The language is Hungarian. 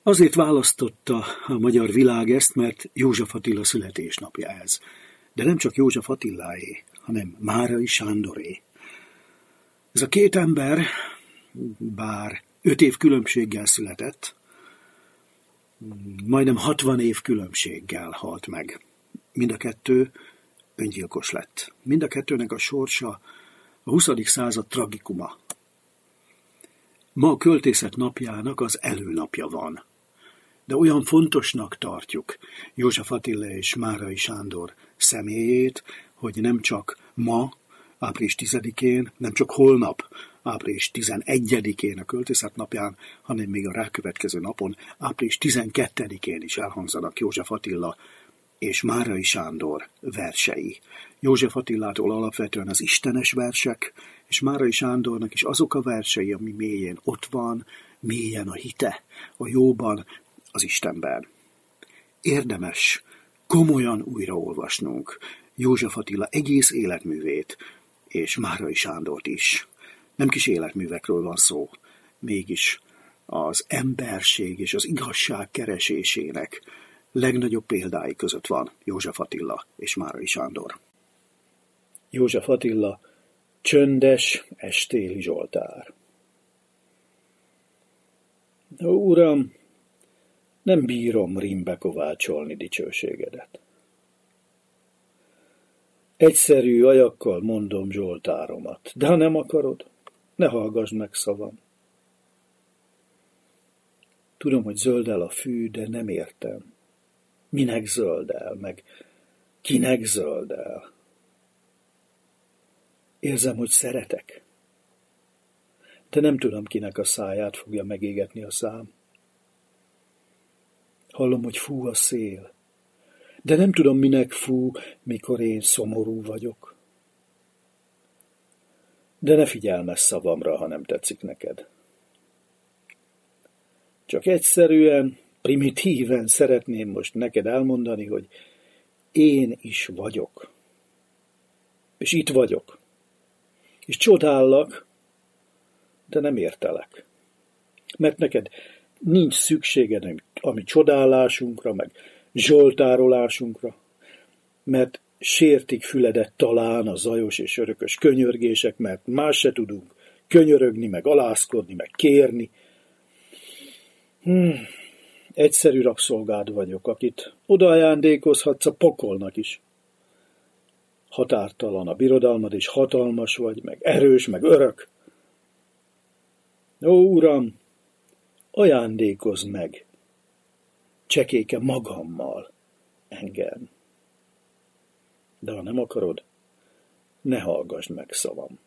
Azért választotta a magyar világ ezt, mert József Attila születésnapja ez. De nem csak József Attiláé, hanem Márai Sándoré. Ez a két ember, bár 5 év különbséggel született, majdnem 60 év különbséggel halt meg. Mind a kettő öngyilkos lett. Mind a kettőnek a sorsa a 20. század tragikuma. Ma a költészet napjának az előnapja van. De olyan fontosnak tartjuk József Attila és Márai Sándor személyét, hogy nem csak ma, április 10-én, nem csak holnap, április 11-én a költészet napján, hanem még a rákövetkező napon, április 12-én is elhangzanak József Attila és Márai Sándor versei. József Attilától alapvetően az istenes versek, és Márai Sándornak is azok a versei, ami mélyen ott van, mélyen a hite, a jóban, az Istenben. Érdemes komolyan újraolvasnunk József Attila egész életművét, és Márai Sándort is. Nem kis életművekről van szó, mégis az emberség és az igazság keresésének legnagyobb példái között van József Attila és Márai Sándor. József Attila, csöndes estéli Zsoltár. Uram, nem bírom rímbe kovácsolni dicsőségedet. Egyszerű ajakkal mondom Zsoltáromat, de ha nem akarod, ne hallgassd meg szavam. Tudom, hogy zöld el a fű, de nem értem. Minek zöld el, meg kinek zöld el? Érzem, hogy szeretek, de nem tudom, kinek a száját fogja megégetni a szám. Hallom, hogy fúj a szél, de nem tudom, minek fúj, mikor én szomorú vagyok. De ne figyelmezz szavamra, ha nem tetszik neked. Csak egyszerűen, primitíven szeretném most neked elmondani, hogy én is vagyok. És itt vagyok. És csodállak, de nem értelek. Mert neked nincs szükséged a mi csodálásunkra, meg zsoltárolásunkra, mert sértik füledet talán a zajos és örökös könyörgések, mert más se tudunk könyörögni, meg alázkodni, meg kérni. Egyszerű rabszolgád vagyok, akit odaajándékozhatsz a pokolnak is. Határtalan a birodalmad, és hatalmas vagy, meg erős, meg örök. Ó, Uram, ajándékozz meg, csekéke magammal engem. De ha nem akarod, ne hallgassd meg szavam.